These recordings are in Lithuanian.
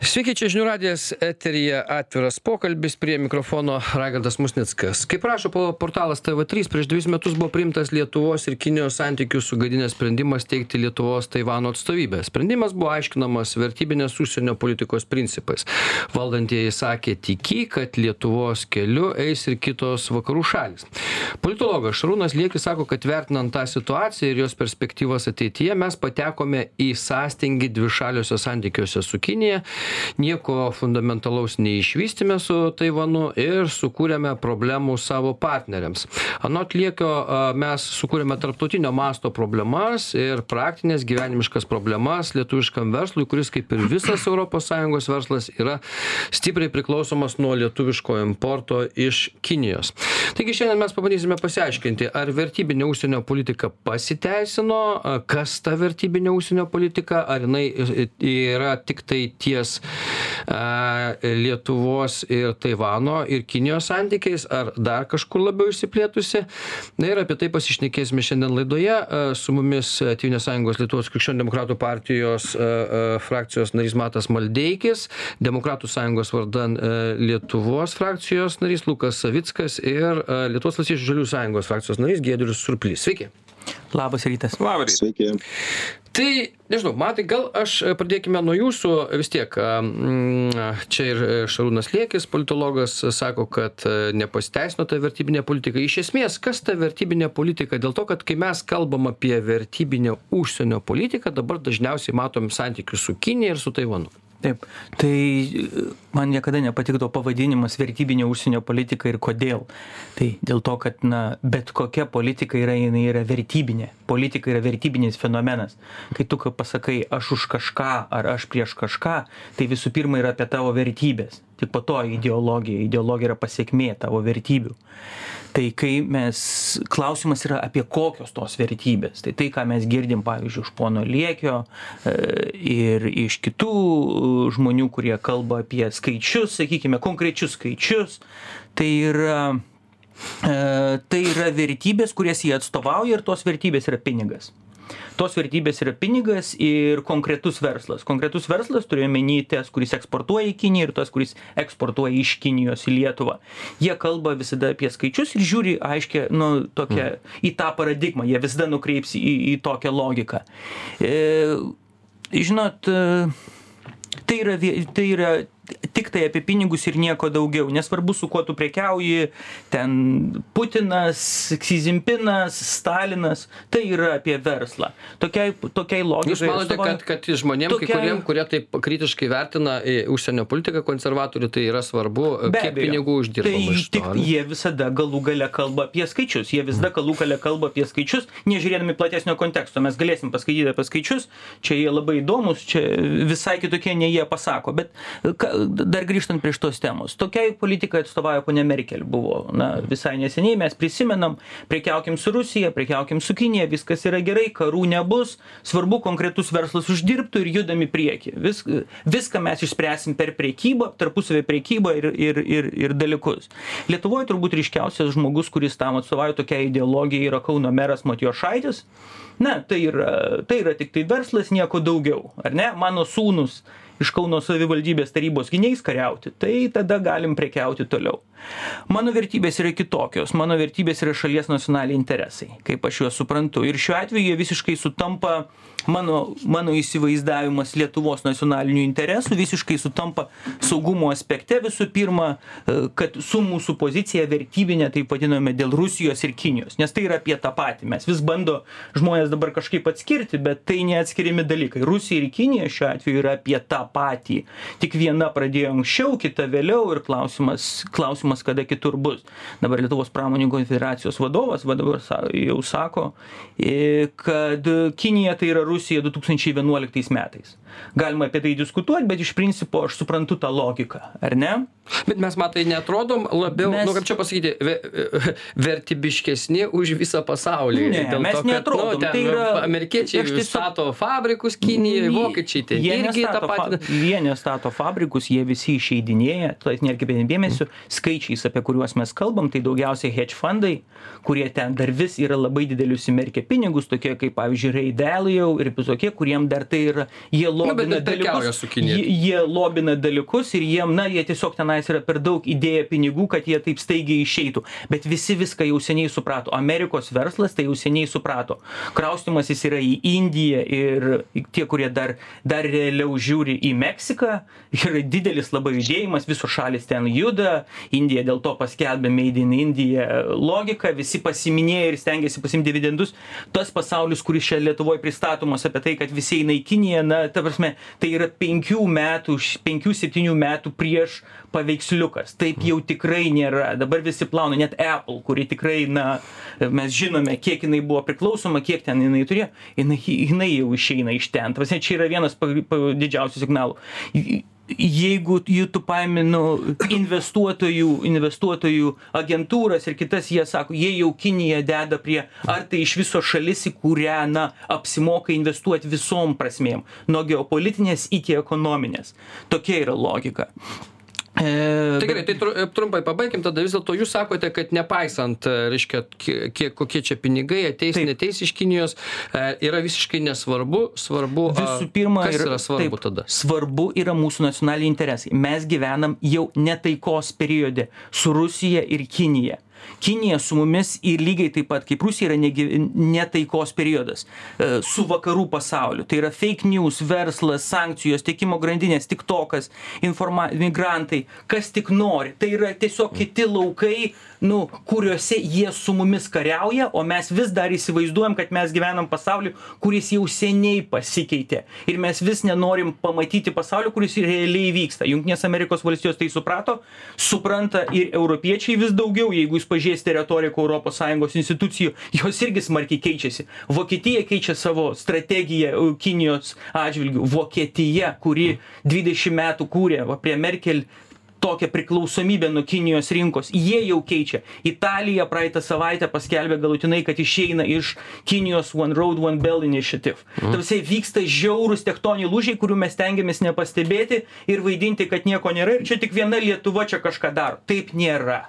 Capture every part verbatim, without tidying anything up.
Sveiki, čia Žinių radijas, eteryje atviras pokalbis, prie mikrofono Raigardas Musnickas. Kaip rašo portalas T V trys, prieš dviejus metus buvo priimtas Lietuvos ir Kinijos santykių sugadinęs sprendimas teikti Lietuvos Taivano atstovybę. Sprendimas buvo aiškinamas vertybinės užsienio politikos principais. Valdantieji sakė tiki, kad Lietuvos keliu eis ir kitos vakarų šalis. Politologas Šarūnas Liekis sako, kad vertinant tą situaciją ir jos perspektyvas ateityje, mes patekome į sąstingį dvišaliuose santykiuose su Kinija. Nieko fundamentalaus neišvystėme su Taivanu ir sukūrėme problemų savo partneriams. Anot Liekio, mes sukūrėme tarptautinio masto problemas ir praktinės gyvenimiškas problemas lietuviškam verslui, kuris kaip ir visas Europos Sąjungos verslas yra stipriai priklausomas nuo lietuviško importo iš Kinijos. Taigi šiandien mes pabandysime pasiaiškinti, ar vertybinė užsienio politika pasiteisino, kas ta vertybinė užsienio politika, ar jinai yra tik tai ties Lietuvos ir Taivano ir Kinijos santykiais, ar dar kažkur labiau išsiplėtusi. Na ir apie tai pasišnekėsime šiandien laidoje. Su mumis Tėvynės sąjungos Lietuvos krikščionių demokratų partijos frakcijos narys Matas Maldeikis, Demokratų sąjungos vardan Lietuvos frakcijos narys Lukas Savickas ir Lietuvos valstiečių žaliųjų sąjungos frakcijos narys Giedrius Surplys. Sveiki. Labas rytas. Labas rytas. Sveiki. Tai, nežinau, Matai, gal aš pradėkime nuo jūsų, vis tiek, čia ir Šarūnas Liekis, politologas, sako, kad nepasiteisino ta vertybinė politika. Iš esmės, kas ta vertybinė politika? Dėl to, kad kai mes kalbam apie vertybinę užsienio politiką, dabar dažniausiai matom santykius su Kinija ir su Taivanu. Taip, tai man niekada nepatikdavo pavadinimas vertybinė užsienio politika ir kodėl. Tai dėl to, kad na, bet kokia politika yra, jinai yra vertybinė. Politika yra vertybinis fenomenas. Kai tu pasakai aš už kažką ar aš prieš kažką, tai visų pirma yra apie tavo vertybės. Tik po to ideologija. Ideologija yra pasiekmė tavo vertybių. Tai kai mes, klausimas yra apie kokios tos vertybės. Tai tai, ką mes girdim, pavyzdžiui, iš pono Liekio ir iš kitų žmonių, kurie kalba apie skaičius, sakykime, konkrečius skaičius, tai yra, tai yra vertybės, kurias jie atstovauja ir tos vertybės yra pinigas. Tos vertybės yra pinigas ir konkretus verslas. Konkretus verslas turiu omeny tas, kuris eksportuoja į Kiniją ir tas, kuris eksportuoja iš Kinijos į Lietuvą. Jie kalba visada apie skaičius ir žiūri aiškiai, nu, tokia, į tą paradigmą. Jie visada nukreips į, į tokią logiką. E, žinot, tai yra, tai yra tik tai apie pinigus ir nieko daugiau. Nesvarbu, su kuo tu prekiauji, ten Putinas, Xi Jinpinas, Stalinas, tai yra apie verslą. Tokiai, tokiai logikai. Jūs manote, kad, kad žmonėm, tokiai, kai kuriem, kurie taip kritiškai vertina užsienio politiką konservatorių, tai yra svarbu, kiek abejo. Pinigų uždirbama tai iš to? Tik jie visada galų gale kalba apie skaičius. Jie visada galų gale kalba apie skaičius, nežiūrėdami platesnio konteksto. Mes galėsim paskaityti apie skaičius, čia jie labai įdomus, čia visai kitokie nei jie pasako. Bet dar grįžtant prie šitos temos. Tokiai politikai atstovauja ponia Merkel buvo. Na, visai neseniai mes prisimenam, prekiaukim su Rusija, prekiaukim su Kinija, viskas yra gerai, karų nebus, svarbu konkretus verslas uždirbtų ir judam į priekį. Vis, viską mes išspręsim per prekybą, tarpusavį prekybą ir, ir, ir, ir dalykus. Lietuvoje turbūt ryškiausias žmogus, kuris tam atstovauja tokia ideologija, yra Kauno meras Matijošaitis. Na, tai yra, tai yra tik tai verslas, nieko daugiau. Ar ne? Mano sūnus iš Kauno savivaldybės tarybos gynėjais kariauti, tai tada galim prekiauti toliau. Mano vertybės yra kitokios, mano vertybės yra šalies nacionaliniai interesai, kaip aš juos suprantu. Ir šiuo atveju jie visiškai sutampa, mano, mano įsivaizdavimas Lietuvos nacionalinių interesų visiškai sutampa saugumo aspekte visų pirma, kad su mūsų pozicija vertybinė, taip vadiname, dėl Rusijos ir Kinijos, nes tai yra apie tą patį. Mes vis bando žmonės dabar kažkaip atskirti, bet tai neatskiriami dalykai. Rusija ir Kinija šiuo atveju yra apie tą patį. Tik viena pradėjo anksčiau, kita vėliau ir klausimas, klausimas kada kitur bus. Dabar Lietuvos pramonininkų konfederacijos vadovas dabar jau sako, kad Kinija tai yra Rusija du tūkstančiai vienuoliktais metais. Galima apie tai diskutuoti, bet iš principo aš suprantu tą logiką, ar ne? Bet mes, Matai, netrodom labiau, mes... nu, kaip čia pasakyti, vertybiškesni už visą pasaulį. Ne, Dėl mes to, kad, netrodom. Nu, ten, tai yra... amerikiečiai tiesiog... stato fabrikus Kinijoje, vokiečiai ten irgi tą patį. Fa... Jie nestato fabrikus, jie visi išeidinėja, tai nerkime dėmesio, skaičiais, apie kuriuos mes kalbam, tai daugiausiai hedge fundai, kurie ten dar vis yra labai didelius įmerkę pinigus, tokie kaip, pavyzdžiui, Ray Dalio ir visokie, kuriem dar tai yra, jie lobina dalykus, jie, jie lobina dalykus ir jiem, na, jie tiesiog tenais yra per daug įdėję pinigų, kad jie taip staigiai išeitų. Bet visi viską jau seniai suprato. Amerikos verslas tai jau seniai suprato. Kraustimas jis yra į Indiją ir tie, kurie dar, dar realiau žiūri į Meksiką, yra didelis labai judėjimas, visos šalis ten juda, Indija dėl to paskelbė Made in India logiką, visi pasiminėjo ir stengiasi pasimti dividendus. Tas pasaulis, kuris čia Lietuvoje pristatomas apie tai, kad visi eina į Kiniją, na, ta prasme, tai yra penkių metų, penkių, septynių metų prieš paveiksliukas. Taip jau tikrai nėra. Dabar visi plauna, net Apple, kuri tikrai, na, mes žinome, kiek jinai buvo priklausoma, kiek ten jinai turėjo, jinai, jinai jau išeina iš ten. Prasme, čia yra vienas pa, pa, didžiausių signalų. Jeigu jų tu paimi, nu, investuotojų, investuotojų agentūras ir kitas, jie sako, jie jau Kiniją deda prie, ar tai iš viso šalis, į kurią, na, apsimoka investuoti visom prasmėm, nuo geopolitinės iki ekonominės. Tokia yra logika. E, tai gerai, tai trumpai pabaigim, tada vis dėlto jūs sakote, kad nepaisant, reiškia, kiek, kokie čia pinigai ateis, taip, neteis iš Kinijos, yra visiškai nesvarbu, svarbu, visų pirma, kas yra svarbu taip, tada? Svarbu yra mūsų nacionaliniai interesai. Mes gyvenam jau netaikos periode su Rusija ir Kinija. Kinija su mumis ir lygiai taip pat kaip Rusija yra netaikos periodas su vakarų pasauliu. Tai yra fake news, verslas, sankcijos, tiekimo grandinės, tiktokas, informa- migrantai, kas tik nori. Tai yra tiesiog kiti laukai, nu, kuriuose jie su mumis kariauja, o mes vis dar įsivaizduojam, kad mes gyvenam pasaulį, kuris jau seniai pasikeitė. Ir mes vis nenorim pamatyti pasaulį, kuris realiai vyksta. Jungtinės Amerikos valstijos tai suprato, supranta ir europiečiai vis daugiau, jeigu jūs pažiūrėsite retoriką Europos Sąjungos institucijų, jos irgi smarkiai keičiasi. Vokietija keičia savo strategiją Kinijos atžvilgių. Vokietija, kuri dvidešimt metų kūrė prie Merkel tokią priklausomybę nuo Kinijos rinkos, jie jau keičia. Italija praeitą savaitę paskelbė galutinai, kad išeina iš Kinijos One Road, One Belt Initiative. Mm. Tarsi vyksta žiaurūs tektoniai lūžiai, kurių mes stengiamės nepastebėti ir vaidinti, kad nieko nėra. Ir čia tik viena Lietuva čia kažką daro. Taip nėra.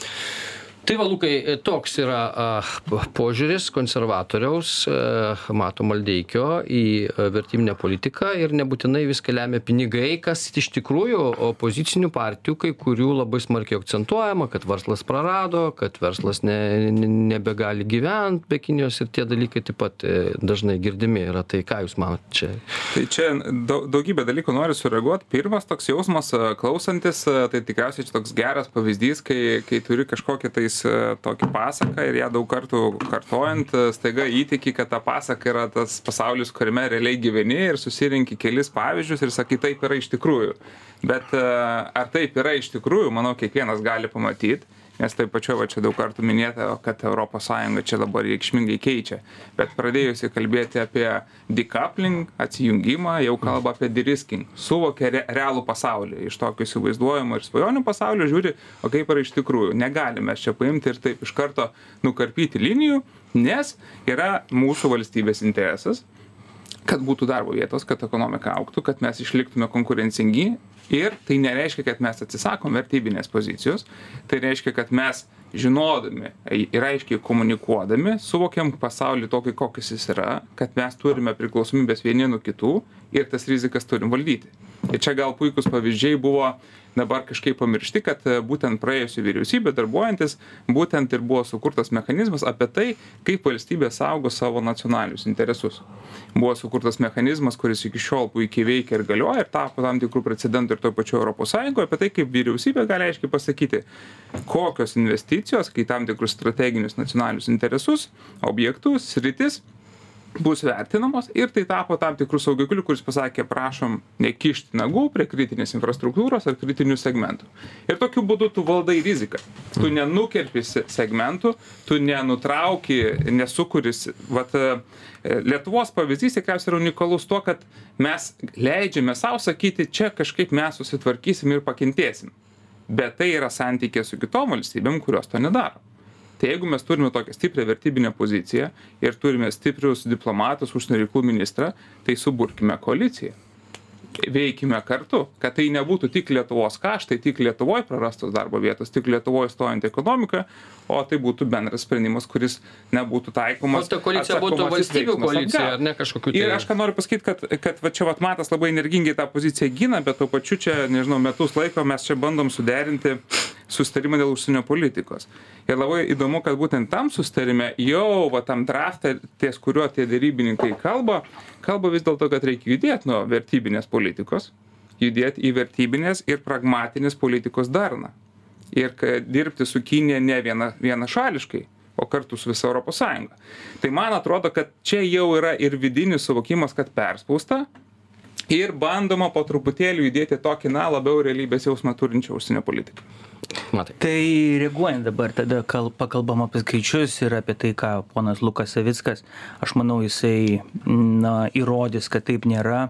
Tai va, Lukai, toks yra uh, požiūris konservatoriaus uh, Mato Maldeikio į uh, vertybinę politiką ir nebūtinai viską lemia pinigai, kas iš tikrųjų opozicinių partijų, kai kurių labai smarkiai akcentuojama, kad verslas prarado, kad verslas ne, ne, nebegali gyventi be Kinijos ir tie dalykai taip pat uh, dažnai girdimi yra. Tai ką jūs manot čia? Tai čia daugybė dalykų noriu sureaguoti. Pirmas toks jausmas klausantis, tai tikriausiai čia toks geras pavyzdys, kai, kai turi kažkokį tais tokį pasaką ir ją daug kartų kartojant, staiga įtiki, kad ta pasaka yra tas pasaulis, kuriame realiai gyveni ir susirinki kelis pavyzdžius ir sakai, taip yra iš tikrųjų. Bet ar taip yra iš tikrųjų, manau, kiekvienas gali pamatyti, nes taip pačiu, va čia daug kartų minėta, kad Europos Sąjunga čia dabar reikšmingai keičia. Bet pradėjusi kalbėti apie decoupling, atsijungimą, jau kalba apie de-risking. Suvokia re, realų pasaulį. Iš tokio įsivaizduojimo ir svajonių pasaulio žiūri, o kaip yra iš tikrųjų. Negalime čia paimti ir taip iš karto nukarpyti linijų, nes yra mūsų valstybės interesas, kad būtų darbo vietos, kad ekonomika augtų, kad mes išliktume konkurencingi. Ir tai nereiškia, kad mes atsisakom vertybinės pozicijos, tai reiškia, kad mes žinodami ir aiškiai komunikuodami suvokiam pasaulį tokį, kokis jis yra, kad mes turime priklausomybės vieni nuo kitų ir tas rizikas turim valdyti. Ir čia gal puikus pavyzdžiai buvo dabar kažkaip pamiršti, kad būtent praėjusi vyriausybė darbuojantis, būtent ir buvo sukurtas mechanizmas apie tai, kaip valstybė saugo savo nacionalinius interesus. Buvo sukurtas mechanizmas, kuris iki šiol puikiai veikia ir galioja ir tapo tam tikrų precedentų ir toj pačioj Europos Sąjungoje, apie tai, kaip vyriausybė gali aiškiai pasakyti, kokios investicijos, kai tam tikrus strateginius nacionalinius interesus, objektus, sritis bus vertinamos ir tai tapo tam tikrų saugiklių, kuris pasakė, prašom nekišti nagų prie kritinės infrastruktūros ar kritinių segmentų. Ir tokiu būdu tu valdai riziką. Tu nenukerpi segmentų, tu nenutrauki, nesukuris. Vat, Lietuvos pavyzdys tikriausiai yra unikalus tuo, kad mes leidžiame savo sakyti, čia kažkaip mes susitvarkysim ir pakentėsim. Bet tai yra santykė su kitom valstybėm, kurios to nedaro. Tai jeigu mes turime tokią stiprią vertybinę poziciją ir turime stiprius diplomatus, užsienio reikalų ministrą, tai suburkime koaliciją. veikime kartu, kad tai nebūtų tik Lietuvos kaštai, tik Lietuvoje prarastos darbo vietos, tik Lietuvoje stojant ekonomiką, o tai būtų bendras sprendimas, kuris nebūtų taikomas. O ta koalicija būtų valstybių koalicija, ar ne kažkokiu tai. Ir aš ką noriu pasakyti, kad, kad va čia vat Matas labai energingai tą poziciją gina, bet tuo pačiu čia, nežinau, metus laiko mes čia bandom suderinti susitarimą dėl užsienio politikos. Ir labai įdomu, kad būtent tam susitarime jau va tam draftą, ties kuriuo tie dėrybininkai kalba, kalba vis dėlto, kad reikia judėti nuo vertybinės politikos, judėti į vertybinės ir pragmatinės politikos darną. Ir dirbti su Kinija ne viena, vienašališkai, o kartu su visa Europos Sąjunga. Tai man atrodo, kad čia jau yra ir vidinis suvokimas, kad perspausta ir bandoma po truputėlį judėti tokį, na, labiau realybės jausmą turinčią užsienio politiką. Matai. Tai reaguojant dabar, tada kal, pakalbam apie skaičius ir apie tai, ką ponas Lukas Savickas, aš manau, jisai na, įrodys, kad taip nėra,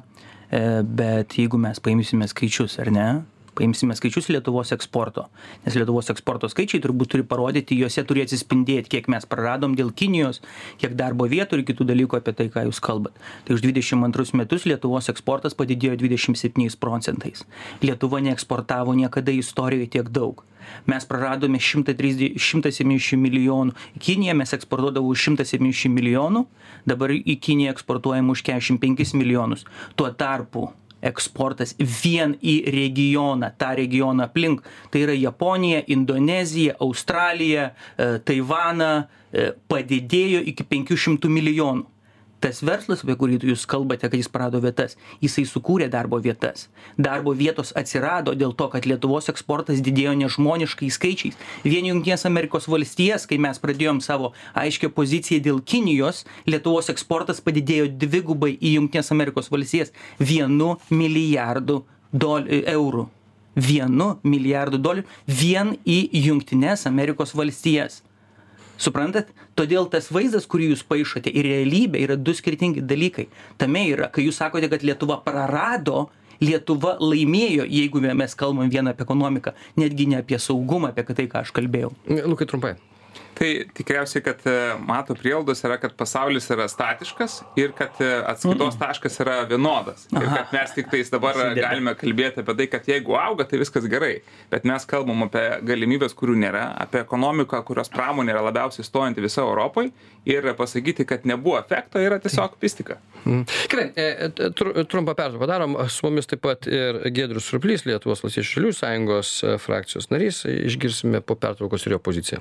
bet jeigu mes paimsime skaičius, ar ne, paimsime skaičius Lietuvos eksporto, nes Lietuvos eksporto skaičiai turbūt turi parodyti, juose turi atsispindėti, kiek mes praradom dėl Kinijos, kiek darbo vietų ir kitų dalykų apie tai, ką jūs kalbat. Tai už dvidešimt antrus metus Lietuvos eksportas padidėjo dvidešimt septyniais procentais. Lietuva neeksportavo niekada istorijoje tiek daug. Mes praradome šimtą septyniasdešimt milijonų. Į Kiniją mes eksportuodavome už šimtą septyniasdešimt milijonų, dabar į Kiniją eksportuojam už keturiasdešimt penkis milijonus. Tuo tarpu eksportas vien į regioną, tą regioną aplink, tai yra Japonija, Indonezija, Australija, Taivaną, padidėjo iki penkių šimtų milijonų. Tas verslas, apie kurį jūs kalbate, kad jis prarado vietas, jisai sukūrė darbo vietas. Darbo vietos atsirado dėl to, kad Lietuvos eksportas didėjo nežmoniškai skaičiais. Vien Jungtinės Amerikos valstijas, kai mes pradėjom savo aiškią poziciją dėl Kinijos, Lietuvos eksportas padidėjo dvigubai į Jungtinės Amerikos valstijas vienu milijardu dol, eurų. Vienu milijardu dolerių vien į Jungtinės Amerikos valstijas. Suprantat? Todėl tas vaizdas, kurį jūs paišote, ir realybė yra du skirtingi dalykai. Tame yra, kai jūs sakote, kad Lietuva prarado, Lietuva laimėjo, jeigu mes kalbam vieną apie ekonomiką, netgi ne apie saugumą, apie tai, ką aš kalbėjau. Lukai, trumpai. Tai tikriausiai, kad mato prielaidos yra, kad pasaulis yra statiškas ir kad atskaitos taškas yra vienodas. Aha. Ir kad mes tik tais dabar Sudėdė. galime kalbėti apie tai, kad jeigu auga, tai viskas gerai. Bet mes kalbam apie galimybės, kurių nėra, apie ekonomiką, kurios pramonė yra labiausiai stojanti viso Europoje ir pasakyti, kad nebuvo efekto, yra tiesiog pistika. Mm. Gerai, trumpą pertrauką padarom. Su mumis taip pat ir Giedrius Surplys, Lietuvos Valstiečių Žaliųjų sąjungos frakcijos narys. Išgirsime po pertraukos ir jo poziciją.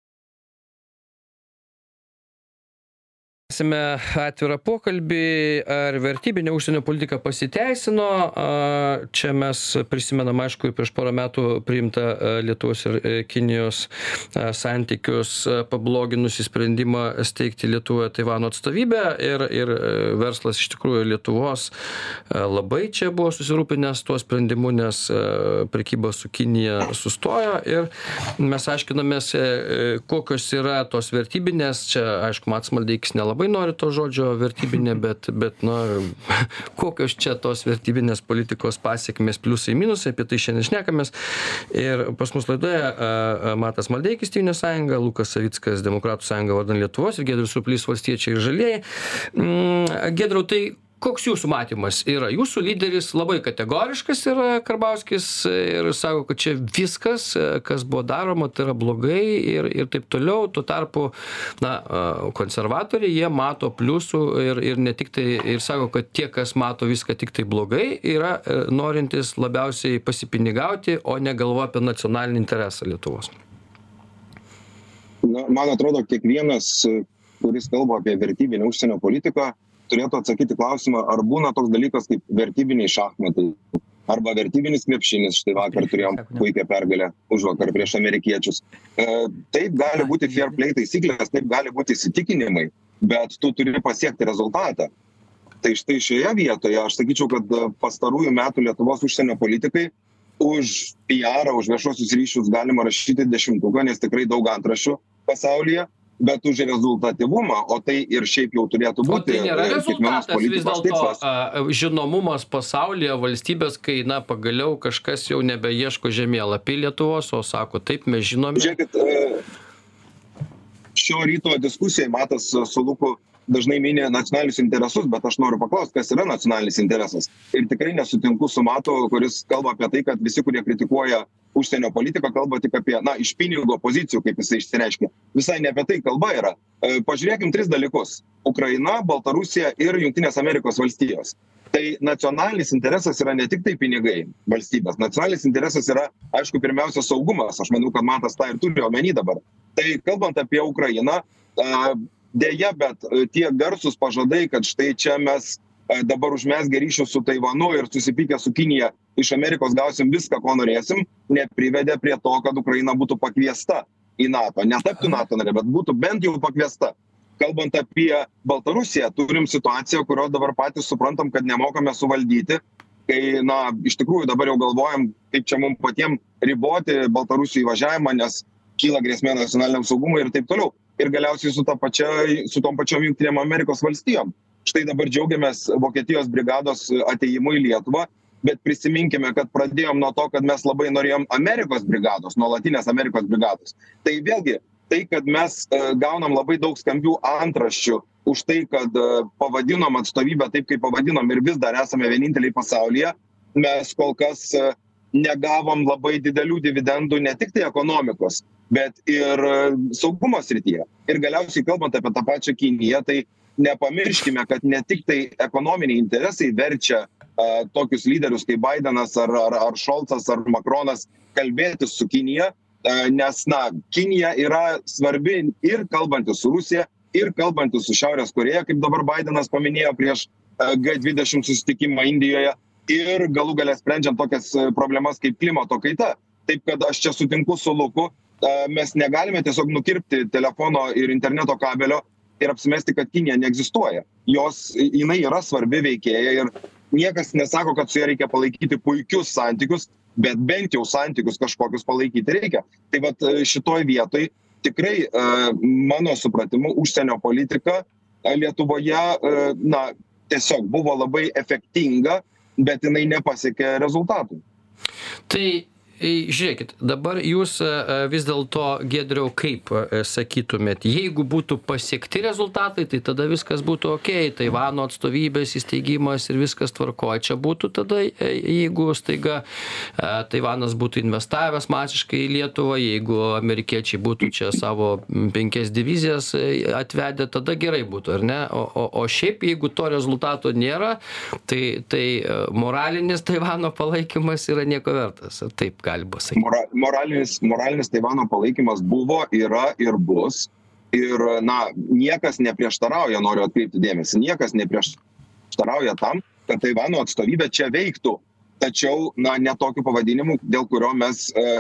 Tęsime atvirą pokalbį, ar vertybinė užsienio politika pasiteisino. Čia mes prisimenam, aišku, prieš porą metų priimtą Lietuvos ir Kinijos santykius pabloginusi sprendimą steigti Lietuvoje Taivano atstovybę ir, ir verslas iš tikrųjų Lietuvos labai čia buvo susirūpinęs tuo sprendimu, nes prekyba su Kinija sustojo ir mes aiškinamės, kokios yra tos vertybinės, čia aišku, Matas Maldeikis nelabai nori to žodžio vertybinė, bet, bet na, kokios čia tos vertybinės politikos pasiekmės pliusai minusai, apie tai šiandien šnekamės. Ir pas mus laidoje Matas Maldeikis, Tėvynės sąjunga, Lukas Savickas, Demokratų sąjunga vardan Lietuvos ir Giedrius Surplys, Valstiečiai ir Žalieji. Giedriau, tai koks jūsų matymas yra? Jūsų lyderis labai kategoriškas yra Karbauskis ir sako, kad čia viskas, kas buvo daroma, tai yra blogai ir, ir taip toliau. Tuo tarpu, na, konservatoriai, jie mato pliusų ir, ir ne tik tai, ir sako, kad tie, kas mato viską tik tai blogai, yra norintis labiausiai pasipinigauti, o ne galvoja apie nacionalinį interesą Lietuvos. Na, man atrodo, kiekvienas, kuris kalba apie vertybinę užsienio politiką, turėtų atsakyti klausimą, ar būna toks dalykas kaip vertybiniai šachmatai arba vertybinis krepšinis. Štai vakar turėjom puikią pergalę užvakar prieš amerikiečius. E, taip gali būti fair play taisyklės, taip gali būti įsitikinimai, bet tu turi pasiekti rezultatą. Tai štai šioje vietoje aš sakyčiau, kad pastarųjų metų Lietuvos užsienio politikai už P R, už viešuosius ryšius galima rašyti dešimtuką, nes tikrai daug antraščių pasaulyje. Bet už rezultatyvumą, o tai ir šiaip jau turėtų būti. O tai nėra rezultatas vis dėlto žinomumas pasaulyje valstybės, kai, na, pagaliau kažkas jau nebeieško žemėlapį Lietuvos, o sako, taip, mes žinome. Žiūrėkit, šio ryto diskusijai Matas su Luku dažnai mini nacionalinius interesus, bet aš noriu paklausti, kas yra nacionalinis interesas. Ir tikrai nesutinku su Matu, kuris kalba apie tai, kad visi, kurie kritikuoja užsienio politiką, kalba tik apie, na, iš pinigo pozicijų, kaip jisai išsireiškia. Visai ne apie tai kalba yra. Pažiūrėkim tris dalykus. Ukraina, Baltarusija ir Jungtinės Amerikos valstijos. Tai nacionalinis interesas yra ne tik tai pinigai valstybės. Nacionalinis interesas yra, aišku, pirmiausia saugumas. Aš manau, kad Matas tą ir turi omeny dabar. Tai kalbant apie Ukrainą, dėja, bet tie garsus pažadai, kad štai čia mes dabar užmesgę ryšius su Taivanu ir susipykę su Kinija iš Amerikos gausim viską, ko norėsim, neprivedė prie to, kad Ukraina būtų pakviesta į NATO. Netaptų NATO narė, bet būtų bent jau pakviesta. Kalbant apie Baltarusiją, turim situaciją, kurios dabar patys suprantam, kad nemokame suvaldyti, kai, na, iš tikrųjų dabar jau galvojam, kaip čia mums patiems riboti Baltarusijų įvažiavimą, nes kyla grėsmė nacionaliniam saugumui ir taip toliau. Ir galiausiai su, ta pačia, su tom pačiom Jungtinėm Amerikos valstijom. Štai dabar džiaugiamės Vokietijos brigados atėjimu į Lietuvą, bet prisiminkime, kad pradėjom nuo to, kad mes labai norėjom Amerikos brigados, nuolatinės Amerikos brigados. Tai vėlgi, tai, kad mes gaunam labai daug skambių antraščių už tai, kad pavadinom atstovybę taip, kaip pavadinom ir vis dar esame vieninteliai pasaulyje, mes kol kas negavom labai didelių dividendų ne tik tai ekonomikos, bet ir saugumo srityje. Ir galiausiai kalbant apie tą pačią Kiniją, tai nepamirškime, kad ne tik tai ekonominiai interesai verčia uh, tokius lyderius kaip Bidenas ar, ar, ar Šolcas ar Makronas kalbėtis su Kinija, uh, nes, na, Kinija yra svarbi ir kalbantis su Rusija, ir kalbantis su Šiaurės Korėja, kaip dabar Bidenas paminėjo prieš uh, G dvidešimt susitikimą Indijoje, ir galų galę sprendžiant tokias problemas kaip klimato kaita. Taip kad aš čia sutinku su Luku, uh, mes negalime tiesiog nukirpti telefono ir interneto kabelio ir apsimesti, kad Kinija neegzistuoja. Jos, jinai yra svarbi veikėja ir niekas nesako, kad su ja reikia palaikyti puikius santykius, bet bent jau santykius kažkokius palaikyti reikia. Tai vat šitoj vietoj tikrai, mano supratimu, užsienio politika Lietuvoje, na, tiesiog buvo labai efektinga, bet jinai nepasiekė rezultatų. Tai žiūrėkit, dabar jūs vis dėlto, Giedriau, kaip sakytumėt, jeigu būtų pasiekti rezultatai, tai tada viskas būtų okei, Taivano atstovybės įsteigimas ir viskas tvarkoja. Čia būtų tada, jeigu staiga Taivanas būtų investavęs masiškai į Lietuvą, jeigu amerikiečiai būtų čia savo penkias divizijas atvedę, tada gerai būtų, ar ne? O, o, o šiaip, jeigu to rezultato nėra, tai, tai moralinis Taivano palaikymas yra nieko vertas. Taip gali pasakyti. Mora, moralinis, moralinis Taivano palaikymas buvo, yra ir bus. Ir, na, niekas neprieštarauja, noriu atkreipti dėmesį, niekas neprieštarauja tam, kad Taivano atstovybė čia veiktų. Tačiau, na, ne tokiu pavadinimu, dėl kurio mes e,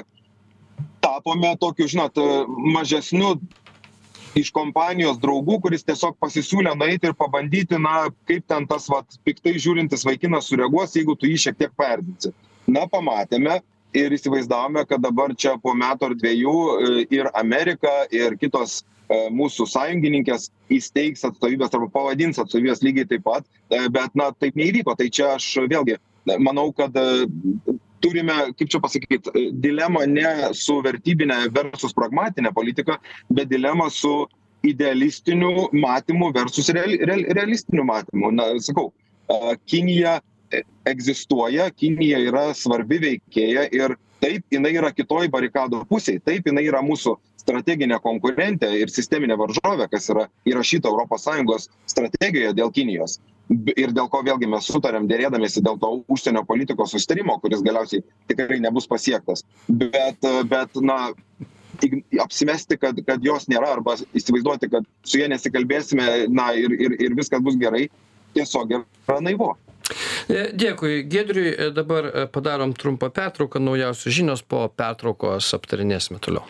tapome tokiu, žinot, mažesniu iš kompanijos draugų, kuris tiesiog pasisiūlė nueiti ir pabandyti, na, kaip ten tas, vat, piktai žiūrintis vaikinas sureaguos, jeigu tu jį šiek tiek perdinsi. Na, pamatėme ir įsivaizdavome, kad dabar čia po metų ar dviejų ir Amerika, ir kitos mūsų sąjungininkės įsteigs atstovybės arba pavadins atstovybės lygiai taip pat, bet, na, taip neįvyko. Tai čia aš vėlgi manau, kad turime, kaip čia pasakyti, dilemą ne su vertybinė versus pragmatinė politika, bet dilemą su idealistiniu matymu versus real, real, realistiniu matymu. Na, sakau, Kinija egzistuoja, Kinija yra svarbi veikėja ir taip, jinai yra kitoj barikadų pusėje, taip, jinai yra mūsų strateginė konkurentė ir sisteminė varžovė, kas yra įrašyta Europos Sąjungos strategijoje dėl Kinijos. Ir dėl ko vėlgi mes sutarėm dėrėdamėsi dėl to užsienio politikos sustarimo, kuris galiausiai tikrai nebus pasiektas. Bet, bet na, apsimesti, kad, kad jos nėra, arba įsivaizduoti, kad su jie nesikalbėsime, na, ir, ir, ir viskas bus gerai, tiesiog yra naivu. Dėkui, Giedriui. Dabar padarom trumpą pertrauką, naujausios žinios, po pertraukos aptarinėsime toliau.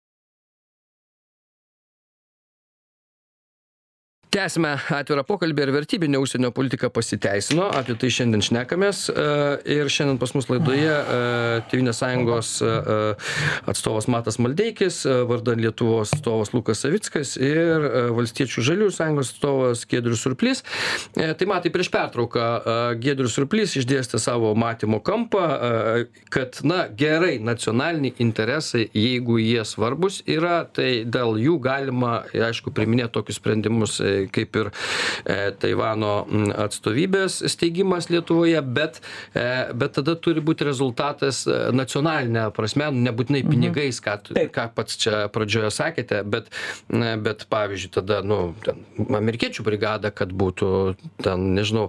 Tęsime atvirą pokalbį, ir vertybinė užsienio politika pasiteisino, apie tai šiandien šnekamės. Ir šiandien pas mus laidoje Tėvynės sąjungos atstovas Matas Maldeikis, vardan Lietuvos atstovas Lukas Savickas ir Valstiečių žaliųjų sąjungos atstovas Giedrius Surplys. Tai Matai, prieš pertrauką Giedrius Surplys išdėstė savo matymo kampą, kad, na, gerai, nacionaliniai interesai, jeigu jie svarbus yra, tai dėl jų galima, aišku, priiminėti tokius sprendimus kaip ir e, Taivano atstovybės steigimas Lietuvoje, bet, e, bet tada turi būti rezultatas nacionalinė prasme, nebūtinai pinigais, ką, ką pats čia pradžioje sakėte, bet, bet pavyzdžiui, tada, nu, ten, amerikiečių brigada, kad būtų, ten, nežinau,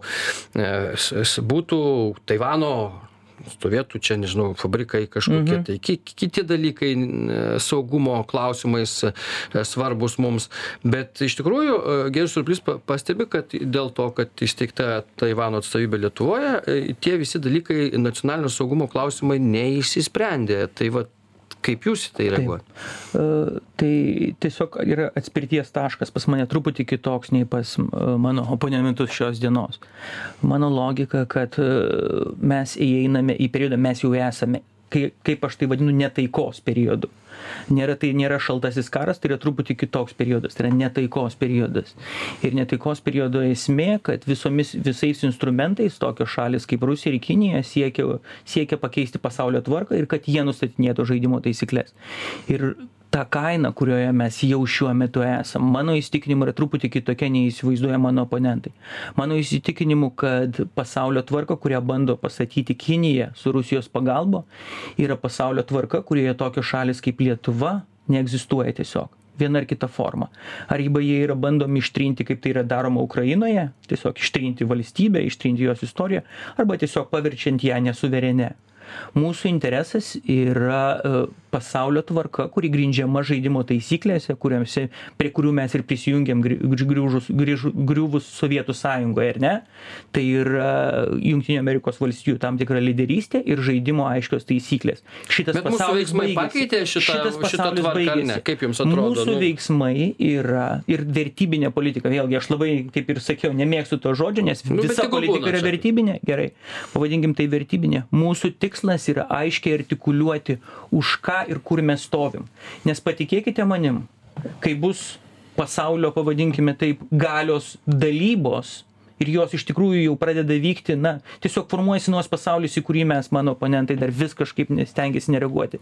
būtų Taivano stovėtų čia, nežinau, fabrikai kažkokie, mhm. tai kiti dalykai saugumo klausimais svarbus mums. Bet iš tikrųjų, Giedrius Surplys pastebi, kad dėl to, kad įsteigta Taivano atstovybė Lietuvoje, tie visi dalykai nacionalinio saugumo klausimai neįsisprendė. Tai va, kaip jūs į tai reaguojate? Uh, tai tiesiog yra atspirties taškas pas mane truputį kitoks nei pas uh, mano oponentus šios dienos. Mano logika, kad uh, mes įeiname į periodą, mes jau esame, kai, kaip aš tai vadinu, netaikos periodu. Nėra, tai nėra šaltasis karas, tai yra truputį kitoks periodas, tai yra netaikos periodas. Ir netaikos periodo esmė, kad visomis, visais instrumentais tokios šalis kaip Rusija ir Kinija siekia, siekia pakeisti pasaulio tvarką ir kad jie nustatinėtų žaidimo taisyklės. Ir ta kaina, kurioje mes jau šiuo metu esam, mano įsitikinimu yra truputį kitokia nei įsivaizduoja mano oponentai. Mano įsitikinimu, kad pasaulio tvarka, kurią bando pastatyti Kinija su Rusijos pagalba, yra pasaulio tvarka, kurioje tokios šalis kaip Lietuva neegzistuoja tiesiog. Viena ar kita forma. Arba jie yra bandomi ištrinti, kaip tai yra daroma Ukrainoje, tiesiog ištrinti valstybę, ištrinti jos istoriją, arba tiesiog paverčiant ją nesuverene. Mūsų interesas yra pasaulio tvarka, kuri grindžiama žaidimo taisyklėse, kuriuose, prie kurių mes ir prisijungiam griužus, griuvus Sovietų sąjungoje, ar ne? Tai yra Jungtinių Amerikos valstijų tam tikra lyderystė ir žaidimo aiškios taisyklės. Šitas Bet mūsų veiksmai pakeitė šitą, šitą tvarką, ar ne? Kaip jums atrodo? Mūsų nu? veiksmai yra ir vertybinė politika. Vėlgi, aš labai, kaip ir sakiau, nemėgstu to žodžio, nes nu, visa politika yra vertybinė. Gerai, pavadinkim tai vertybinė. Mūsų tikslas yra aiškiai artikuliuoti, už ką ir kur mes stovim. Nes patikėkite manim, kai bus pasaulio, pavadinkime taip, galios dalybos ir jos iš tikrųjų jau pradeda vykti, na, tiesiog formuojasi nuos pasaulis, į kurį mes, mano oponentai, dar vis kažkaip stengiasi nereaguoti.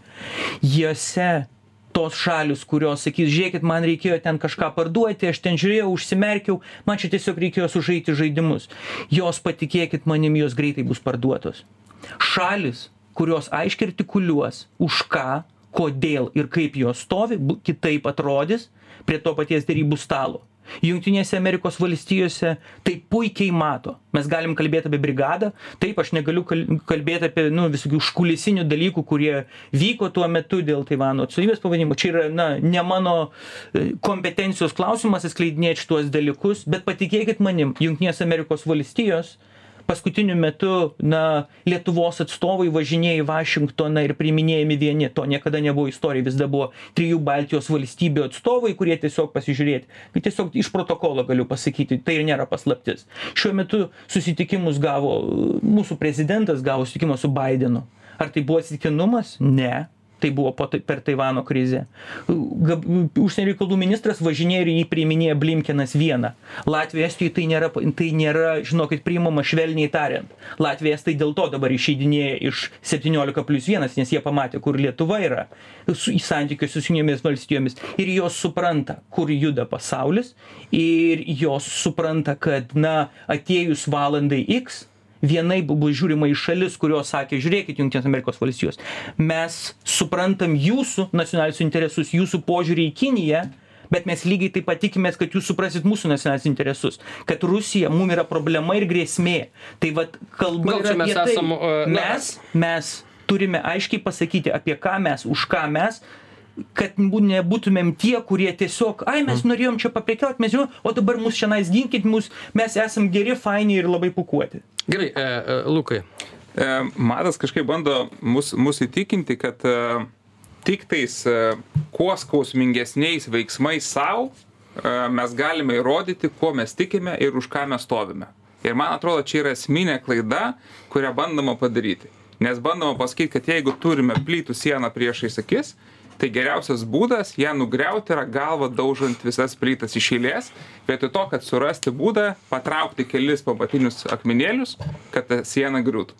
Jose tos šalis, kurios sakys, žiūrėkit, man reikėjo ten kažką parduoti, aš ten žiūrėjau, užsimerkiau, man čia tiesiog reikėjo sužaisti žaidimus. Jos, patikėkit manim, jos greitai bus parduotos. Šalis, kurios aiškiai artikuliuos, už ką, kodėl ir kaip jos stovi, kitaip atrodys prie to paties derybų stalo. Jungtinėse Amerikos valstijose tai puikiai mato. Mes galim kalbėti apie brigadą, taip aš negaliu kalbėti apie nu, visokių užkulisinių dalykų, kurie vyko tuo metu dėl Taivano atstovybės pavadinimo. Čia yra na, ne mano kompetencijos klausimas atskleidinėti šituos dalykus, bet patikėkit manim, Jungtinės Amerikos valstijos paskutiniu metu na, Lietuvos atstovai važinėja į Vašingtoną ir priiminėjami vieni. To niekada nebuvo istorija, vis dar buvo trijų Baltijos valstybių atstovai, kurie tiesiog pasižiūrėti. Tiesiog iš protokolo galiu pasakyti, tai ir nėra paslaptis. Šiuo metu susitikimus gavo, mūsų prezidentas gavo susitikimą su Baidenu. Ar tai buvo atsitiktinumas? Ne. Tai buvo per Taivano krizę. Užsienio reikalų ministras važinėja ir jį priiminėja Blinkenas vieną. Latvija, Estija tai nėra, tai nėra, žinokit, priimama švelniai tariant. Latvija, Estija dėl to dabar išeidinėja iš septyniolika plius vienas, nes jie pamatė, kur Lietuva yra į santykius su Jungtinėmis valstijomis. Ir jos supranta, kur juda pasaulis. Ir jos supranta, kad, na, atėjus valandai X, vienai buvo žiūrima į šalis, kurios sakė, žiūrėkit, Jungtinės Amerikos valstijos, mes suprantam jūsų nacionalinius interesus, jūsų požiūrį į Kiniją, bet mes lygiai taip pat tikimės, kad jūs suprasit mūsų nacionalinius interesus, kad Rusija mum yra problema ir grėsmė. Tai vat kalba yra apie tai. Esam, uh, mes, mes turime aiškiai pasakyti, apie ką mes, už ką mes, kad nebūtumėm tie, kurie tiesiog, ai, mes norėjom čia paprekiauti, mes jau, o dabar mus šiandien ginkit, mus, mes esam geri, faini ir labai pukuoti. Gerai, e, e, Lukai. E, Matas kažkaip bando mus, mus įtikinti, kad e, tik tais e, kuo skausmingesniais veiksmais savo e, mes galime įrodyti, kuo mes tikime ir už ką mes stovime. Ir man atrodo, čia yra esminė klaida, kurią bandoma padaryti. Nes bandoma pasakyti, kad jeigu turime plytų sieną priešais akis, tai geriausias būdas ją nugriauti yra galva daužant visas plytas iš eilės, vietoj to, kad surasti būdą patraukti kelis pamatinius akmenėlius, kad ta siena griūtų.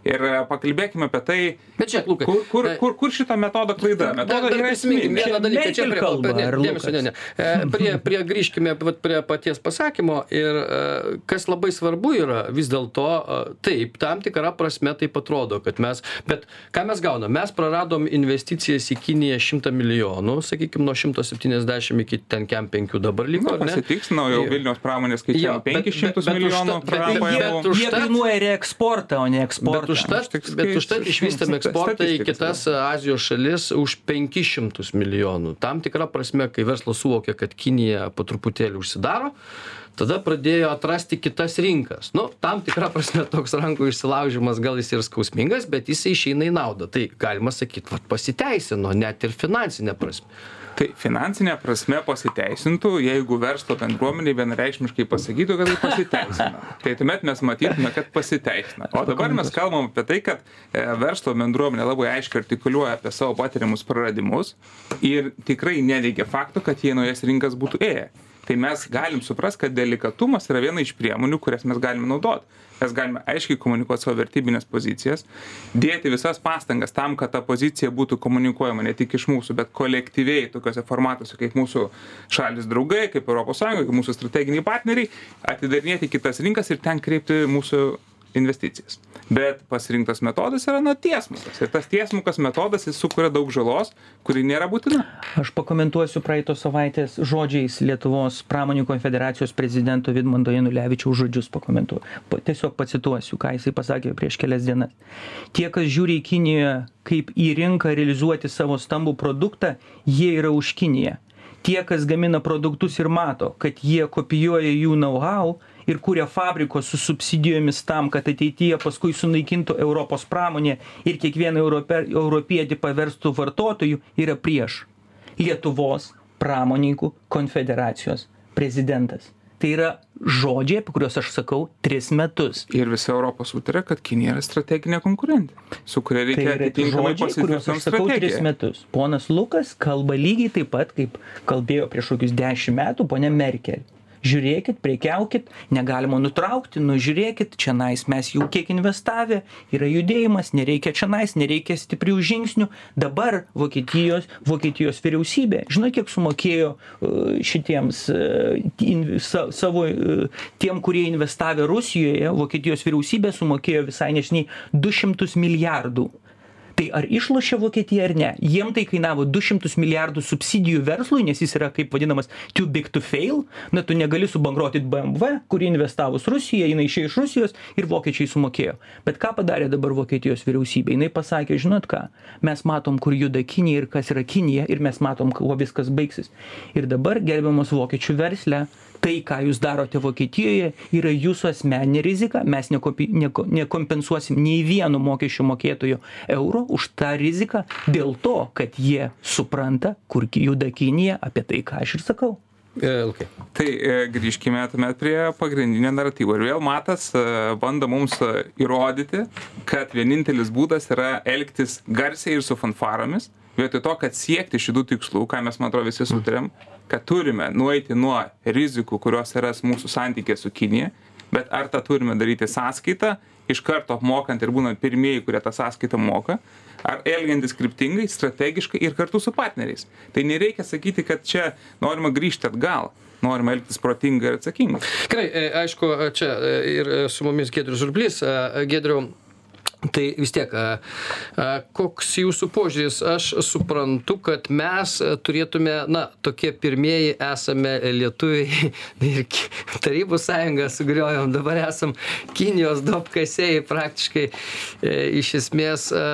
Ir pakalbėkime apie tai, Bet čia, Lukai, kur, kur, kur, kur šito metodo klaida. Metodo dar, dar yra prisiminkim esminė. vieną dalyką, čia prie, kalba, ne, ar dėmesio, ne, ne. E, prie, prie grįžkime vat, prie paties pasakymo ir e, kas labai svarbu yra vis dėlto, e, taip, tam tikrą prasme taip atrodo, kad mes, bet ką mes gaunam, mes praradom investicijas į Kiniją šimtą milijonų, sakykime, nuo šimto septyniasdešimt iki ten kem penkių dabar liko, Na, ar ne? pasitiksino, jau Vilniaus pramonės skaičiavo Jo, bet- penkis šimtus bet- bet milijonų užtat- bet- prarado bet- pajamų. bet- Jie užtat- kainuoja reeksportą, o ne eksportą. Bet užtat, Aš tik bet skaičius- užtat išvystėme eksportą į statistikas, kitas Azijos šalis už penkis šimtus milijonų. Tam tikrą prasme, kai verslas suvokė, kad Kinija po truputėlį užsidaro, tada pradėjo atrasti kitas rinkas. Nu, tam tikrą prasme toks rankų išsilaužimas gal jis ir skausmingas, bet jis išeina į naudą. Tai galima sakyti, vat, pasiteisino net ir finansinė prasme. Tai finansinė prasme pasiteisintų, jeigu verslo bendruomeniai vienareikšmiškai pasakytų, kad tai pasiteisina. Tai tuomet mes matytume, kad pasiteisina. O dabar mes kalbam apie tai, kad e, verslo bendruomenė labai aiškiai artikuliuoja apie savo patiriamus praradimus ir tikrai neneigia fakto, kad jie naujas rinkas būtų ėję. Tai mes galim suprasti, kad delikatumas yra viena iš priemonių, kurias mes galime naudoti. Mes galime aiškiai komunikuoti savo vertybinės pozicijas, dėti visas pastangas tam, kad ta pozicija būtų komunikuojama ne tik iš mūsų, bet kolektyviai tokiuose formatuose kaip mūsų šalis draugai, kaip Europos Sąjunga, kaip mūsų strateginiai partneriai, atidarinėti kitas rinkas ir ten kreipti mūsų investicijas. Bet pasirinktas metodas yra na tiesmukas. Ir tas tiesmukas metodas jis sukuria daug žalos, kuri nėra būtina. Aš pakomentuosiu praeitos savaitės žodžiais Lietuvos pramonių konfederacijos prezidento Vidmanto Janulevičiaus žodžius pakomentuosiu. Pa, tiesiog pacituosiu, ką jisai pasakė prieš kelias dienas. Tie, kas žiūri į Kiniją kaip į rinką realizuoti savo stambų produktą, jie yra už Kiniją. Tie, kas gamina produktus ir mato, kad jie kopijuoja jų know-how ir kuria fabrikos su subsidijomis tam, kad ateityje paskui sunaikintų Europos pramonė ir kiekvieną europe, europietį paverstų vartotojų, yra prieš Lietuvos pramoninkų konfederacijos prezidentas. Tai yra žodžiai, apie kuriuos aš sakau tris metus. Ir visa Europa sutarė, kad Kinija yra strateginė konkurentė, su kuria reikia Tai yra atitinkamai žodžiai, kuriuos aš sakau tris strategiją. metus. Ponas Lukas kalba lygiai taip pat, kaip kalbėjo prieš kokius dešimt metų ponia Merkel. Žiūrėkit, prekiaukit, negalima nutraukti, nu žiūrėkit, čia nais mes jau kiek investavę, yra judėjimas, nereikia čia nais, nereikia stiprių žingsnių. Dabar Vokietijos, Vokietijos vyriausybė, žinai, kiek sumokėjo uh, šitiems uh, in, sa, savo, uh, tiem, kurie investavę Rusijoje, Vokietijos vyriausybė sumokėjo visai nešniai du šimtus milijardų. Tai ar išlošia Vokietija ar ne? Jiem tai kainavo du šimtus milijardų subsidijų verslui, nes jis yra kaip vadinamas too big to fail. Na, tu negali subankrotit B M W, kuri investavus Rusiją, jinai išėjo iš Rusijos ir vokiečiai sumokėjo. Bet ką padarė dabar Vokietijos vyriausybė? Jinai pasakė, žinot ką, mes matom, kur juda Kinija ir kas yra Kinija ir mes matom, kuo viskas baigsis. Ir dabar, gerbiamos vokiečių versle, tai, ką jūs darote Vokietijoje, yra jūsų asmeninė rizika. Mes nekopi, neko, nekompensuosim nei vieno mokesčių mokėtojo euro už tą riziką dėl to, kad jie supranta, kur juda Kinija, apie tai, ką aš ir sakau. E, okay. Tai e, grįžkime tuomet prie pagrindinio naratyvo. Ir vėl Matas e, bando mums e, įrodyti, kad vienintelis būdas yra elgtis garsiai ir su fanfaromis, vietoj to, kad siekti šitų tikslų, ką mes, man atrodo, visi sutarėm, kad turime nueiti nuo rizikų, kurios yra mūsų santykė su Kinija, bet ar tą turime daryti sąskaitą, iš karto apmokant ir būnant pirmieji, kurie tą sąskaitą moka, ar elgiantis kryptingai, strategiškai ir kartu su partneriais. Tai nereikia sakyti, kad čia norima grįžti atgal. Norima elgtis protingai ir atsakingai. Gerai, e, aišku, čia e, ir su mumis Giedrius Surplys. E, Giedriau, tai vis tiek, a, a, koks jūsų požiūris? Aš suprantu, kad mes turėtume, na, tokie pirmieji esame lietuviai ir Tarybų sąjungą sugriojom, dabar esam Kinijos duobkasiai praktiškai e, iš esmės e,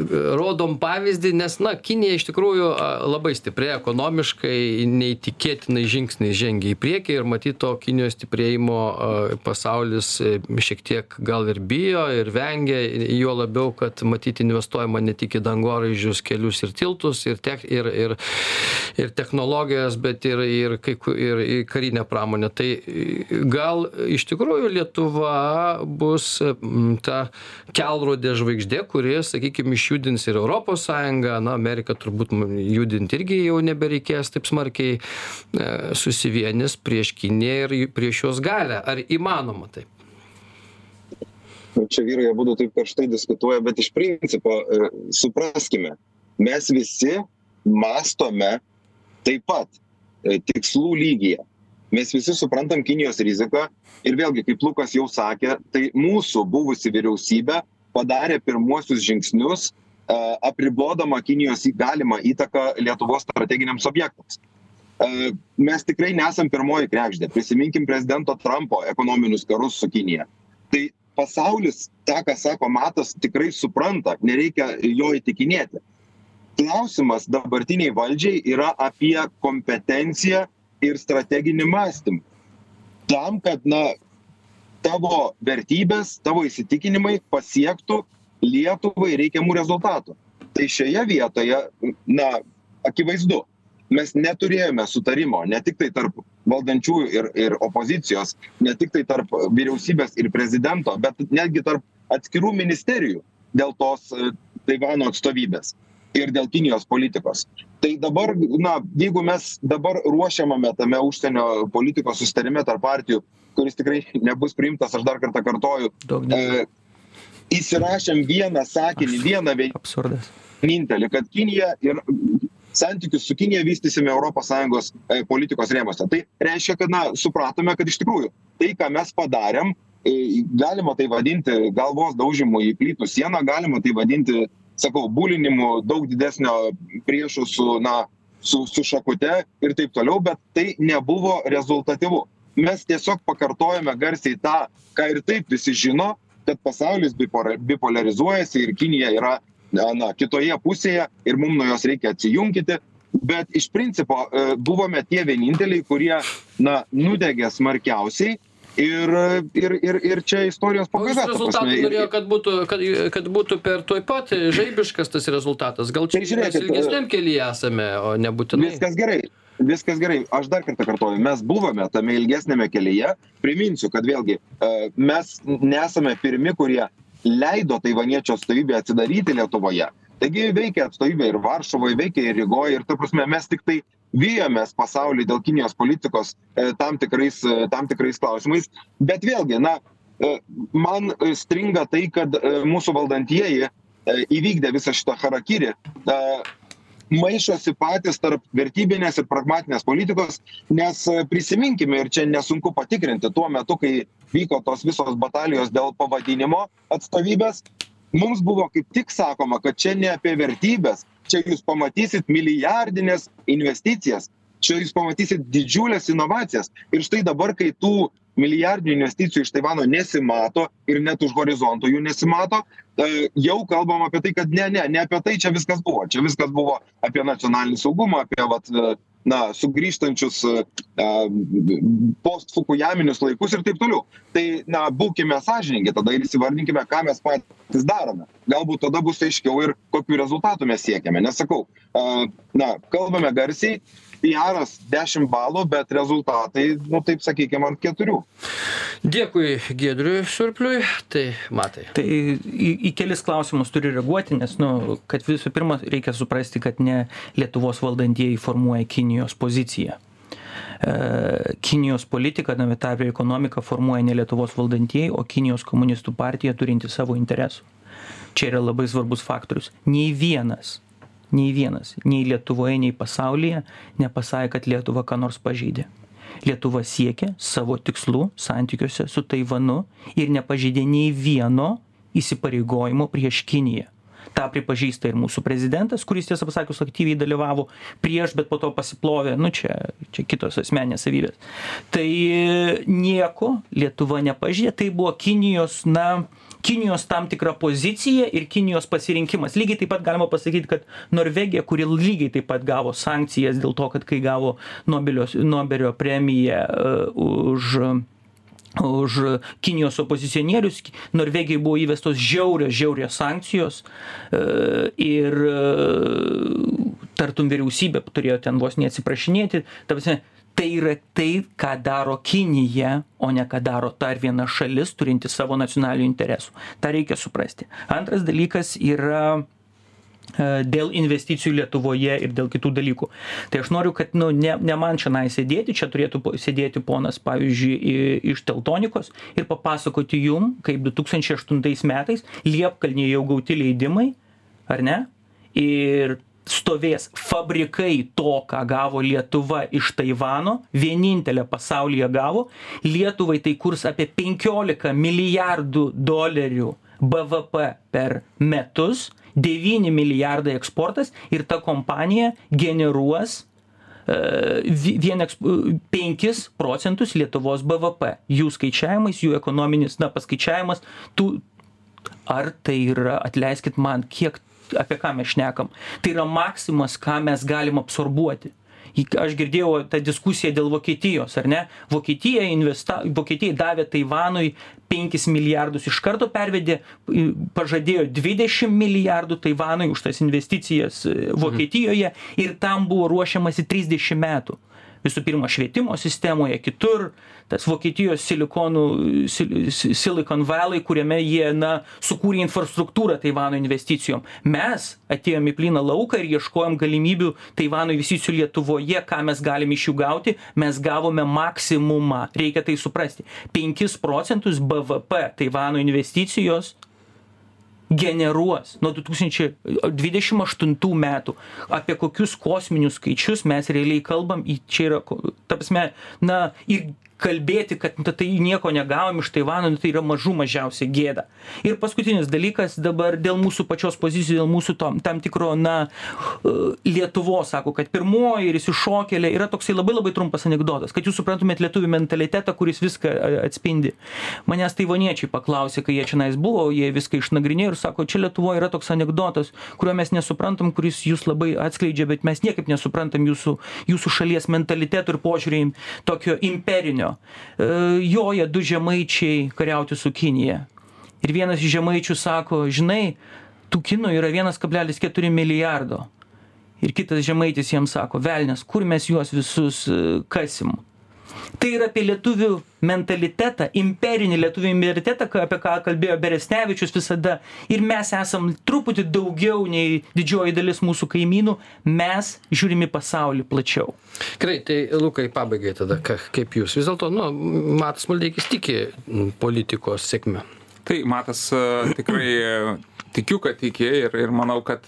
rodom pavyzdį, nes, na, Kinija iš tikrųjų a, labai stipriai ekonomiškai, neįtikėtinai žingsniai žengia į priekį ir matyt to Kinijos stiprėjimo a, pasaulis e, šiek tiek gal ir bijo ir vengia. Juo labiau, kad matyti investuojama ne tik į dangoraižius, kelius ir tiltus, ir, tech, ir, ir, ir technologijas, bet ir, ir, ir, ir karinę pramonę. Tai gal iš tikrųjų Lietuva bus ta kelrodė žvaigždė, kuri, sakykime, išjudins ir Europos Sąjungą, na, Amerika turbūt judinti irgi jau nebereikės taip smarkiai, susivienis prieš Kiniją ir prieš jos galę. Ar įmanoma taip? Čia vyrai abudu taip karštai diskutuoja, bet iš principo e, supraskime, mes visi mastome taip pat e, tikslų lygyje. Mes visi suprantam Kinijos riziką ir vėlgi, kaip Lukas jau sakė, tai mūsų buvusi vyriausybė padarė pirmuosius žingsnius e, apribodama Kinijos galimą įtaką Lietuvos strateginiams objektams. E, mes tikrai nesam pirmoji kregždė. Prisiminkim prezidento Trumpo ekonominius karus su Kinija. Tai pasaulis, tą, ką sako Matas, tikrai supranta, nereikia jo įtikinėti. Klausimas dabartiniai valdžiai yra apie kompetenciją ir strateginį mąstymą. Tam, kad, na, tavo vertybės, tavo įsitikinimai pasiektų Lietuvai reikiamų rezultatų. Tai šioje vietoje, na, akivaizdu, mes neturėjome sutarimo, ne tik tai tarp valdančiųjų ir, ir opozicijos, ne tik tai tarp vyriausybės ir prezidento, bet netgi tarp atskirų ministerijų dėl tos Taivano atstovybės ir dėl Kinijos politikos. Tai dabar, na, jeigu mes dabar ruošiamame tame užsienio politikos susitarime tarp partijų, kuris tikrai nebus priimtas, aš dar kartą kartoju, e, įsirašėm vieną sakinį, vieną vienintelį, kad Kinija ir santykius su Kinija vystysime Europos Sąjungos politikos rėmuose. Tai reiškia, kad, na, supratome, kad iš tikrųjų tai, ką mes padarėm, galima tai vadinti galvos daužimu į plytų sieną, galima tai vadinti, sakau, bulinimu daug didesnio priešų su, na, su, su šakute ir taip toliau, bet tai nebuvo rezultatyvu. Mes tiesiog pakartojame garsiai tą, ką ir taip visi žino, kad pasaulis bipolarizuojasi ir Kinija yra na, kitoje pusėje ir mums nuo jos reikia atsijungti, bet iš principo buvome tie vieninteliai, kurie, na, nudegė smarkiausiai ir, ir, ir, ir čia istorijos pabaiga. O rezultatų norėjo, kad būtų, kad, kad būtų per toj pat žaibiškas tas rezultatas. Gal čia tai mes ilgesniam kelyje esame, o nebūtinai. Viskas gerai. Viskas gerai. Aš dar kartą kartuoju, mes buvome tame ilgesnėme kelyje. Priminsiu, kad vėlgi mes nesame pirmi, kurie leido taivaniečių atstovybę atsidaryti Lietuvoje. Taigi veikia atstovybė ir Varšuvoje, veikia ir Rygoje ir, ta prasme, mes tik tai vijomės pasaulį dėl Kinijos politikos e, tam, tikrais, e, tam tikrais klausimais. Bet vėlgi, na, e, man stringa tai, kad e, mūsų valdantieji e, įvykdė visą šitą harakirį, e, maišosi patys tarp vertybinės ir pragmatinės politikos, nes prisiminkime, ir čia nesunku patikrinti, tuo metu, kai vyko tos visos batalijos dėl pavadinimo atstovybės, mums buvo kaip tik sakoma, kad čia ne apie vertybės, čia jūs pamatysit milijardinės investicijas, čia jūs pamatysit didžiulės inovacijas. Ir štai dabar, kai tų milijardinių investicijų iš Taivano nesimato ir net už horizonto jų nesimato, jau kalbam apie tai, kad ne, ne, ne apie tai čia viskas buvo. Čia viskas buvo apie nacionalinį saugumą, apie, vat, na, sugrįžtančius post-fukujaminius laikus ir taip toliau. Tai, na, būkime sąžiningi tada ir įsivardinkime, ką mes patys darome. Galbūt tada bus aiškiau ir kokių rezultatų mes siekiame. Nesakau, na, kalbame garsiai, P R'as dešimt balų, bet rezultatai, nu taip sakykime, ant keturių. Dėkui Giedriui Surpliui. Tai Matai. Tai į, į kelis klausimus turiu reaguoti, nes, nu, kad visų pirma reikia suprasti, kad ne Lietuvos valdantieji formuoja Kinijos poziciją. E, Kinijos politika, navitarpio ekonomika formuoja ne Lietuvos valdantieji, o Kinijos komunistų partija turinti savo interesų. Čia yra labai svarbus faktorius. Nei vienas Nei vienas, nei Lietuvoje, nei pasaulyje nepasakė, kad Lietuva ką nors pažeidė. Lietuva siekia savo tikslų santykiuose su Taivanu ir nepažeidė nei vieno įsipareigojimo prieš Kiniją. Ta pripažįsta ir mūsų prezidentas, kuris, tiesą pasakius, aktyviai dalyvavo prieš, bet po to pasiplovė, nu čia, čia kitos asmeninės savybės. Tai nieko Lietuva nepažeidė, tai buvo Kinijos, na, Kinijos tam tikra pozicija ir Kinijos pasirinkimas. Lygiai taip pat galima pasakyti, kad Norvegija, kuri lygiai taip pat gavo sankcijas dėl to, kad kai gavo Nobelio, Nobelio premiją uh, už, už Kinijos opozicionierius, Norvegijai buvo įvestos žiaurios, žiaurios sankcijos uh, ir uh, tartum vyriausybė turėjo ten vos neatsiprašinėti. Ta prasme, tai yra tai, ką daro Kinija, o ne ką daro dar viena šalis, turinti savo nacionalinių interesų. Ta reikia suprasti. Antras dalykas yra dėl investicijų Lietuvoje ir dėl kitų dalykų. Tai aš noriu, kad nu, ne, ne man čia sėdėti, čia turėtų sėdėti ponas, pavyzdžiui, iš Teltonikos ir papasakoti jum, kaip du tūkstančiai aštuntais metais Liepkalnyje jau gauti leidimai, ar ne? Ir stovės fabrikai to, ką gavo Lietuva iš Taivano, vienintelė pasaulyje gavo. Lietuvai tai kurs apie penkiolika milijardų dolerių B V P per metus, devyni milijardai eksportas ir ta kompanija generuos uh, vien penkis procentus Lietuvos B V P. Jų skaičiavimais, jų ekonominis, na, paskaičiavimas, tų, ar tai yra, atleiskit man, kiek, apie ką mes šnekam, tai yra maksimas, ką mes galim absorbuoti. Aš girdėjau tą diskusiją dėl Vokietijos, ar ne? Vokietija, investa, Vokietija davė Taivanui penkis milijardus, iš karto pervedė, pažadėjo dvidešimt milijardų Taivanui už tas investicijas Vokietijoje ir tam buvo ruošiamasi trisdešimt metų. Visų pirma, švietimo sistemoje, kitur, tas Vokietijos silikonų, Silicon Valley, kuriame jie, na, sukūrė infrastruktūrą Taivano investicijom. Mes atėjom į plyną lauką ir ieškojom galimybių Taivano investicijų Lietuvoje, ką mes galim iš jų gauti, mes gavome maksimumą. Reikia tai suprasti. penkis procentus B V P Taivano investicijos generuos nuo du tūkstančiai dvidešimt aštuntų metų. Apie kokius kosminius skaičius mes realiai kalbam, čia yra, ta prasme, na, ir kalbėti, kad tai nieko negavom iš Taivano, tai yra mažų mažiausiai gėda. Ir paskutinis dalykas dabar dėl mūsų pačios pozicijų, dėl mūsų tom, tam tikro, na, Lietuvos, sako, kad pirmoji ir išsišokėlė yra toksai labai labai trumpas anekdotas, kad jūs suprantumėt lietuvių mentalitetą, kuris viską atspindi. Manęs taivaniečiai paklausė, kai jie čionais buvo, jie viską išnagrinėjo ir sako, čia Lietuvoje yra toks anekdotas, kurio mes nesuprantam, kuris jūs labai atskleidžia, bet mes niekaip nesuprantam jūsų, jūsų šalies mentalitetų ir požiūrį tokio imperinio. Joja du žemaičiai kariauti su Kinija. Ir vienas iš žemaičių sako, žinai, tų kinų yra vienas kablelis keturi milijardo. Ir kitas žemaitis jiems sako, velnias, kur mes juos visus kasim. Tai yra apie lietuvių mentalitetą, imperinį lietuvių mentalitetą, apie ką kalbėjo Beresnevičius visada. Ir mes esam truputį daugiau nei didžioji dalis mūsų kaimynų, mes žiūrime pasaulį plačiau. Gerai, tai Lukai, pabaigai tada, kaip jūs? Vis dėlto, nu, Matas Maldeikis tiki politikos sėkme. Tai Matas tikrai tikiu, kad tiki ir, ir manau, kad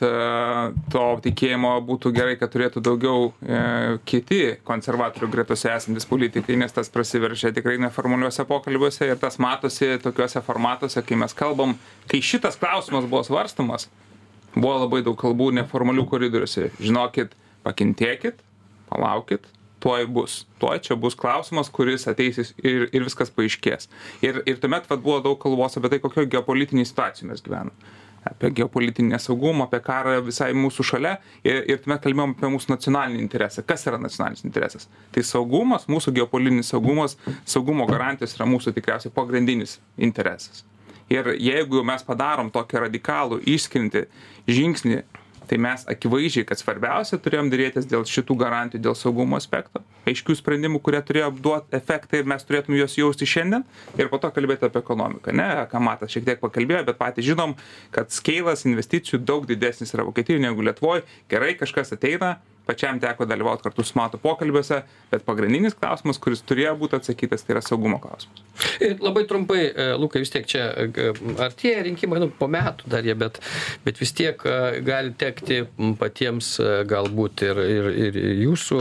to tikėjimo būtų gerai, kad turėtų daugiau e, kiti konservatorių gretose esantis politikai, nes tas prasiveržia tikrai neformaliuose pokalbiuose ir tas matosi tokiuose formatuose, kai mes kalbam, kai šitas klausimas buvo svarstamas, buvo labai daug kalbų neformalių koridoriuose. Žinokit, pakentėkit, palaukit, tuoj bus. Tuoj čia bus klausimas, kuris ateis ir, ir viskas paaiškės. Ir, ir tuomet vat, buvo daug kalbos apie tai, kokio geopolitinėje situacijoje mes gyvename. Apie geopolitinį nesaugumą, apie karą visai mūsų šalia ir, ir tuomet kalbėjom apie mūsų nacionalinį interesą. Kas yra nacionalinis interesas? Tai saugumas, mūsų geopolitinis saugumas, saugumo garantijos yra mūsų tikriausiai pagrindinis interesas. Ir jeigu mes padarom tokį radikalų išskirti žingsnį, tai mes akivaizdžiai, kad svarbiausia turėjom dėrėtis dėl šitų garantijų, dėl saugumo aspekto, aiškių sprendimų, kurie turėjo duoti efektą ir mes turėtume juos jausti šiandien ir po to kalbėti apie ekonomiką. Ne, ką Matas šiek tiek pakalbėjo, bet patys žinom, kad skeilas investicijų daug didesnis yra Vokietijoje negu Lietuvoje. Gerai, kažkas ateina, pačiam teko dalyvauti kartu su Matu pokalbiuose, bet pagrindinis klausimas, kuris turėjo būti atsakytas, tai yra saugumo klausimas. Ir labai trumpai, Lukai, vis tiek čia artėja rinkimai, nu, po metų dar jie, bet, bet vis tiek gali tekti patiems galbūt ir, ir, ir jūsų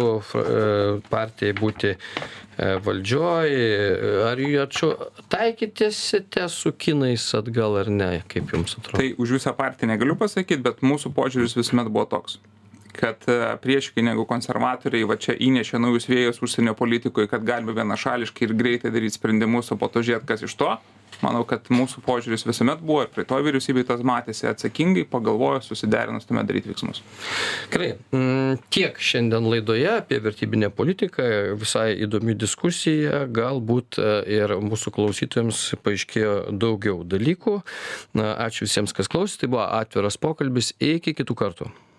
partijai būti valdžioj. Ar jūs taikytėsite su kinais atgal ar ne, kaip jums atrodo? Tai už visą partiją negaliu pasakyti, bet mūsų požiūris visuomet buvo toks, kad prieškai negu konservatoriai va čia įnešė naujus vėjus užsienio politikoje, kad galime vienašališkai ir greitai daryti sprendimus, o po to žiūrėti, kas iš to. Manau, kad mūsų požiūris visuomet buvo ir prie to vyriausybei tas matėsi atsakingai, pagalvojo, susiderinus tuomet daryti veiksmus. Gerai, tiek šiandien laidoje apie vertybinę politiką, visai įdomi diskusija, galbūt ir mūsų klausytojams paaiškėjo daugiau dalykų. Na, ačiū visiems, kas klausė, tai buvo atviras pokalbis, iki kitų kartų.